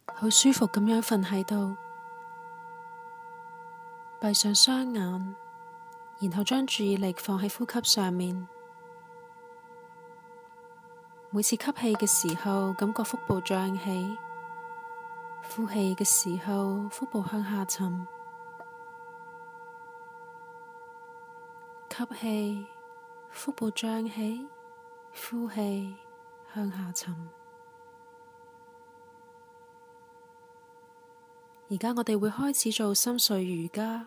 好舒服咁樣瞓喺度，閉上雙眼，然後將注意力放喺呼吸上面。每次吸氣嘅時候，感覺腹部脹起；呼氣嘅時候，腹部向下沉。吸氣，腹部脹起；呼氣，向下沉。而家我哋會開始做深睡瑜伽。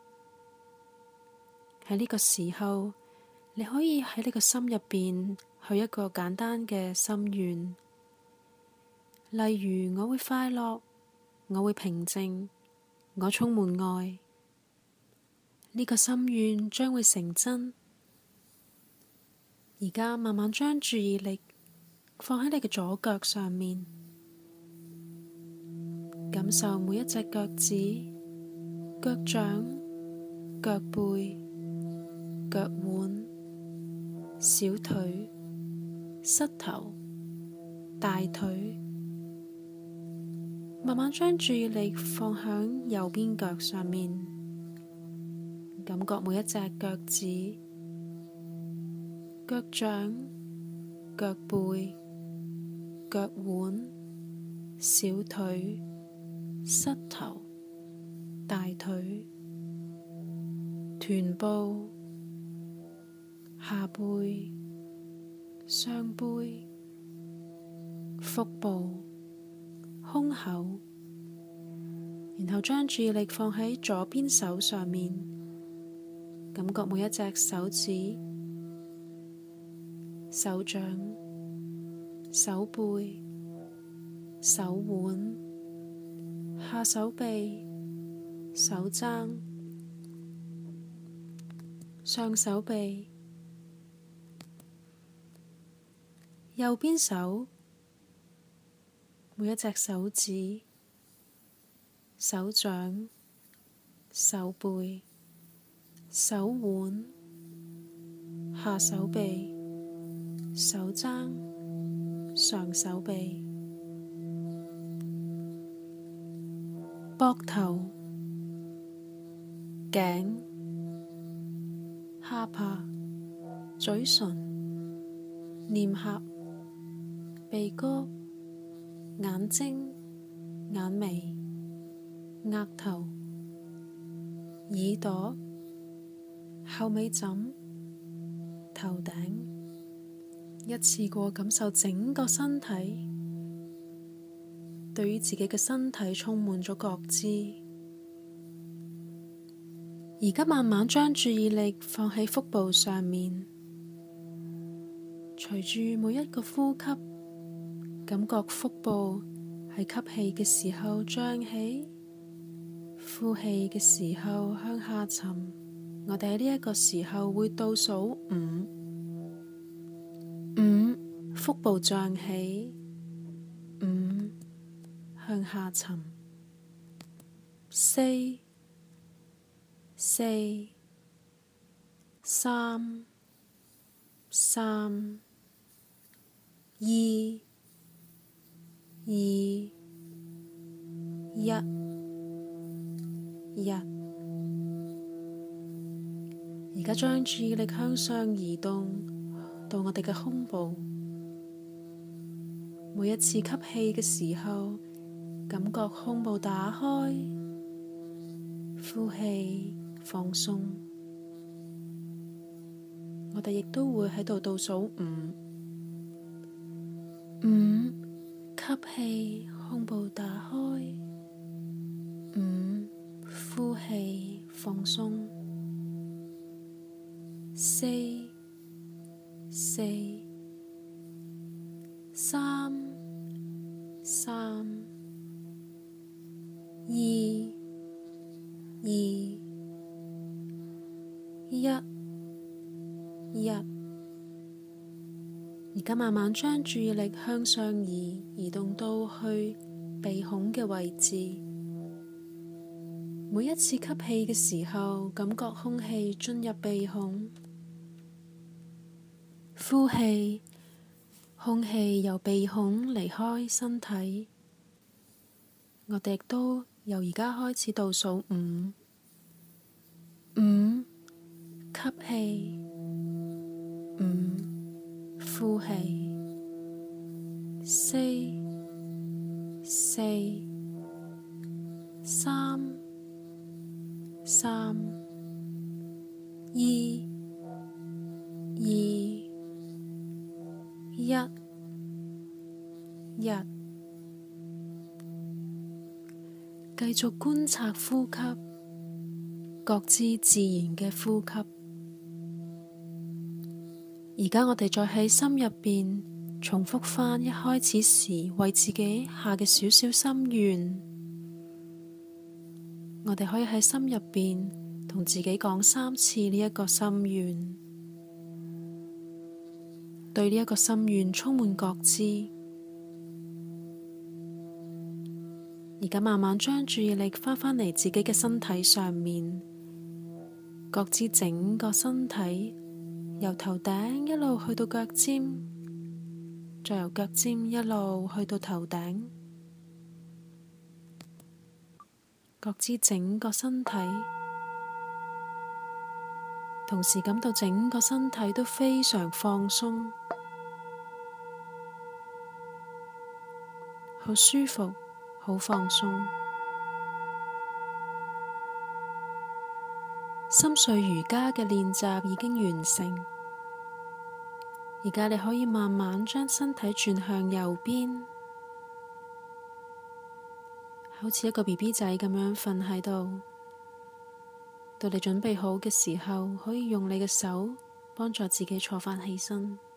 喺呢個時候，你可以喺你個心入邊許一個簡單嘅心願，例如我會快樂，我會平靜，我充滿愛。呢個心願將會成真。而家慢慢將注意力放喺你嘅左腳上面，感受每一隻腳趾、腳掌、腳背、腳腕、小腿、膝頭、大腿。慢慢將注意力放響右邊腳上面，感覺每一隻腳趾、腳掌、腳背、腳腕、小腿、膝頭、大腿、臀部、下背、雙背、腹部、胸口，然後將注意力放喺左邊手上面，感覺每一隻手指、手掌、手背、手腕、下手臂、手踭、上手臂。右邊手，每一隻手指、手掌、手背、手腕、下手臂、手踭、上手臂、膊頭、頸、下巴、嘴唇、臉頰、鼻哥、眼睛、眼眉、額頭、耳朵、後尾枕、頭頂，一次過感受整個身體，對於自己嘅身體充滿咗覺知。而家慢慢將注意力放喺腹部上面，隨住每一個呼吸，感覺腹部喺吸氣嘅時候脹起，呼氣嘅時候向下沉。我哋喺呢一個時候會倒數5，腹部脹起，5向下沉，4、3、2、1。而家將注意力向上移動到我哋嘅胸部，每一次吸氣嘅時候，感覺胸部打開，呼氣放鬆。我哋亦都會喺度倒數5，吸氣，胸部打開，5，呼氣放鬆，4、3、2、1。而家慢慢將注意力向上移動到去鼻孔嘅位置。每一次吸氣嘅時候，感覺空氣進入鼻孔；呼氣，空氣由鼻孔離開身體。 我哋亦都由而家開始倒數5，吸氣，5，呼氣，4、3、2、1，繼續觀察呼吸，覺知自然嘅呼吸。而家我哋再喺心入邊重複返一開始時為自己下嘅小小心願。我哋可以喺心入邊同自己講3次呢一個心願，對呢一個心願充滿覺知。而家慢慢將注意力翻返嚟自己嘅身體上面，覺知整個身體由頭頂一路去到腳尖，再由腳尖一路去到頭頂，覺知整個身體，同時感到整個身體都非常放鬆，好舒服，好放鬆。深睡瑜伽嘅練習已經完成，而家你可以慢慢將身體轉向右邊，好似一個 BB 仔咁樣瞓喺度。到你準備好嘅時候，可以用你嘅手幫助自己坐返起身。